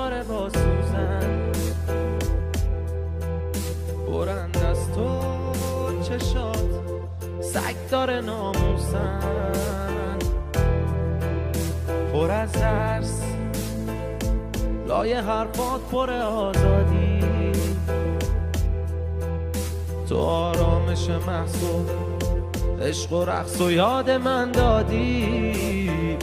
داره با سوزن، برند از تو چشات سگ داره ناموسن، پر از درس لایه حرفات پر آزادی، تو آرامش محصول عشق و رقص و یاد من دادی.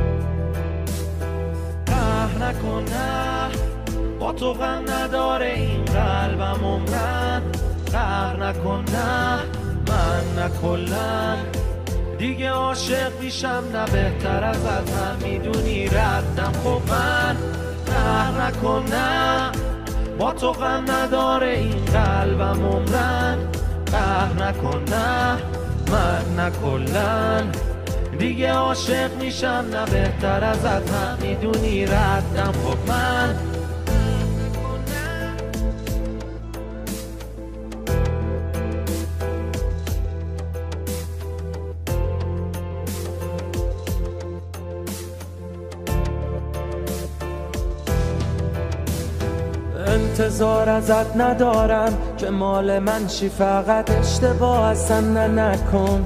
قهر نکن نه با تو غم نداره این قلبم عمرن، قهر نکن نه من نه کلن دیگه عاشق میشم نه بهتر از هم میدونی ردم خب من. قهر نکن نه با تو غم نداره این قلبم عمرن، قهر نکن نه من نه کلن دیگه عاشق میشم نه بهتر از هم میدونی ردم خب من. انتظار ازت ندارم که مال من چی، فقط اشتباه اصلا نکن.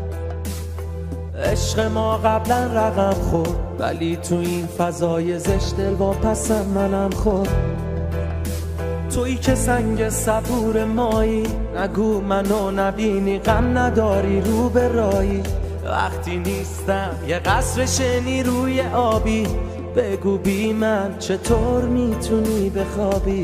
عشق ما قبلا رقم خورد ولی تو این فضای زشت دل واپسم منم خورد. تویی که سنگ صبور مایی، نگو منو نبینی غم نداری رو به رایی. وقتی نیستم یه قصر شنی روی آبی، بگو بی من چطور میتونی بخوابی.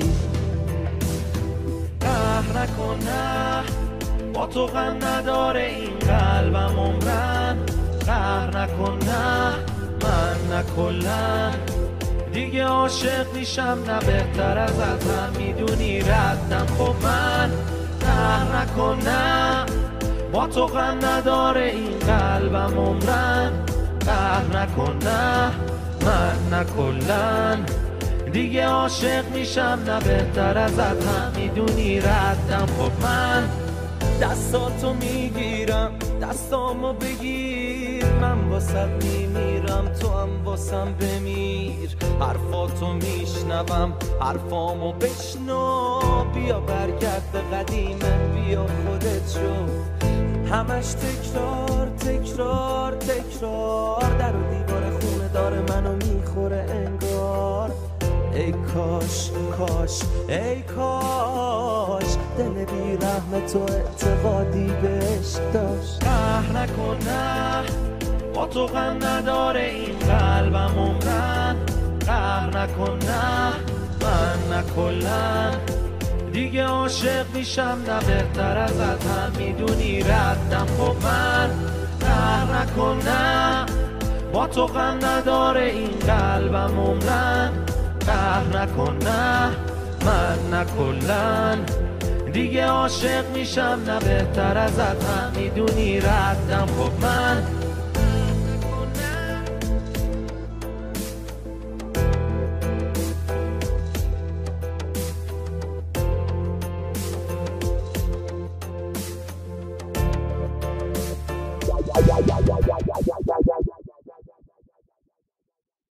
قهر نکن نه با تو غم نداره این قلبم عمرن، قهر نکن نه من نه کلن دیگه عاشق میشم نه بهتر از هم میدونی ردم خب من. قهر نکن نه با تو غم نداره این قلبم عمرن، قهر نکن نه من نه کلن دیگه عاشق میشم نه بهتر از هم میدونی ردم خب من. دستاتو میگیرم دستامو بگیر، من واسه میمیرم تو هم واسم بمیر. حرفاتو میشنوم حرفامو بشنو، بیا برگرد به قدیمه بیا خودت شو. همش تکرار تکرار تکرار، در و دیوار خونه داره منو میخوره انگار. ای کاش کاش ای کاش دل بی رحم تو اعتقادی بهش داشت. قهر نکن نه با تو غم نداره این قلبم عمرن، قهر نکن نه من نه کلن دیگه عاشق میشم نه بهتر از هم میدونی ردم خب من. قهر نکن نه با تو غم نداره این قلبم عمرن، قهر نکن نه من نه کلن دیگه عاشق میشم نه بهتر از هم میدونی ردم خب من.